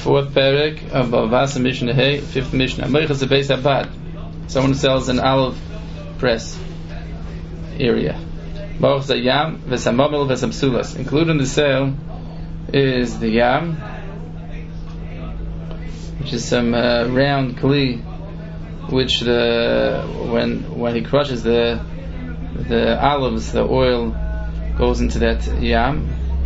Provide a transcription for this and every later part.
fourth parak of Bavasa Mishnah Hey, fifth Mishnah. Moichas Beis Abad. Someone who sells an olive press area. Moichas Yam v'samamel v'samsulas. Included in the sale is the yam, which is some round kli, which when he crushes the olives, the oil goes into that yam.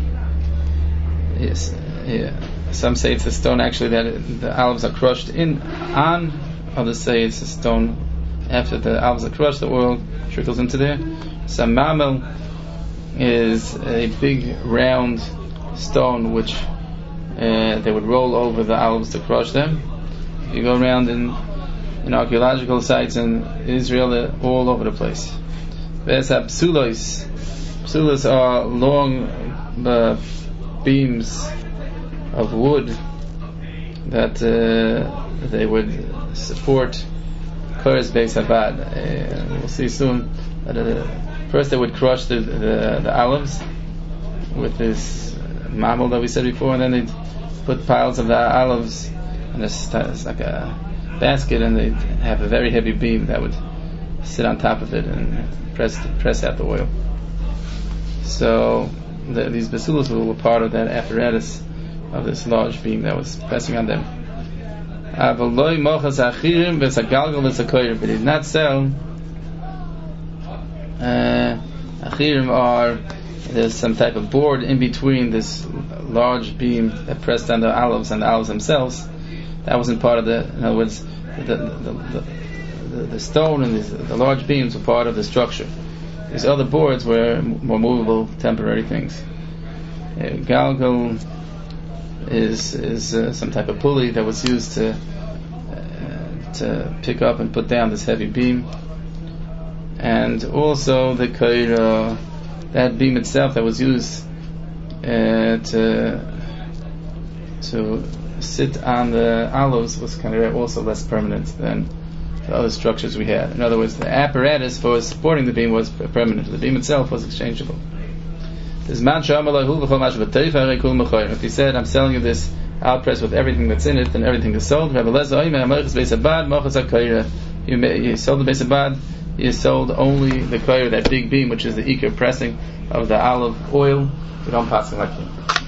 Yes, yeah. Some say it's a stone actually that the olives are crushed on. Others say it's a stone after the olives are crushed, the oil trickles into there. Some mamel is a big round stone which they would roll over the olives to crush them. You go around in archaeological sites in Israel, they're all over the place. Psulos are long beams of wood that they would support Koros Beis Abad. We'll see soon that first they would crush the olives with this mamel that we said before, and then they'd put piles of the olives in it's like a basket, and they'd have a very heavy beam that would sit on top of it and press out the oil. So these basulas were part of that apparatus of this large beam that was pressing on them. But he did not sell achirim. There's some type of board in between this large beam that pressed on the olives and the olives themselves. That wasn't part of in other words, the stone and the large beams were part of the structure. These other boards were more movable, temporary things. Galgal is some type of pulley that was used to pick up and put down this heavy beam, and also the koira, that beam itself that was used to sit on the olives was kind of also less permanent than the other structures we had. In other words, the apparatus for supporting the beam was permanent. The beam itself was exchangeable. If he said, I'm selling you this outpress with everything that's in it, then everything is sold. You sold the Beis Abad, you sold only the koira, that big beam, which is the ikar pressing of the olive oil. We don't pass it like that.